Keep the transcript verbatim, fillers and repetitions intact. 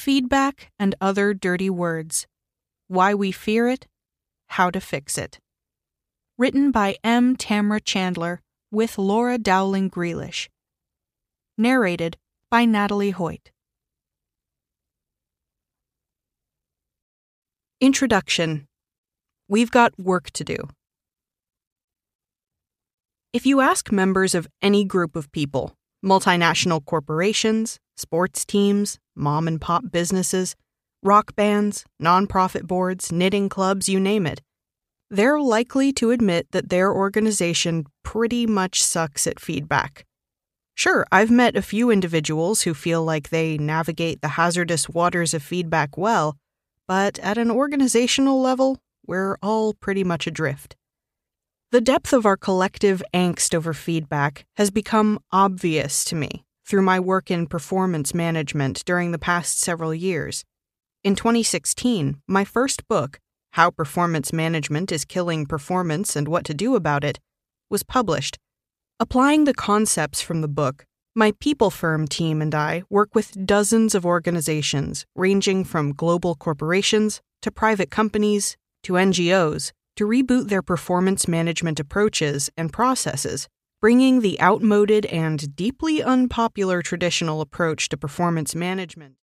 Feedback and Other Dirty Words. Why We Fear It, How to Fix It. Written by M. Tamra Chandler with Laura Dowling Grealish. Narrated by Natalie Hoyt. Introduction. We've got work to do. If you ask members of any group of people, multinational corporations, sports teams, mom-and-pop businesses, rock bands, nonprofit boards, knitting clubs, you name it, they're likely to admit that their organization pretty much sucks at feedback. Sure, I've met a few individuals who feel like they navigate the hazardous waters of feedback well, but at an organizational level, we're all pretty much adrift. The depth of our collective angst over feedback has become obvious to me through my work in performance management during the past several years. In twenty sixteen, my first book, How Performance Management is Killing Performance and What to Do About It, was published. Applying the concepts from the book, my People Firm team and I work with dozens of organizations ranging from global corporations to private companies to N G Os to reboot their performance management approaches and processes, bringing the outmoded and deeply unpopular traditional approach to performance management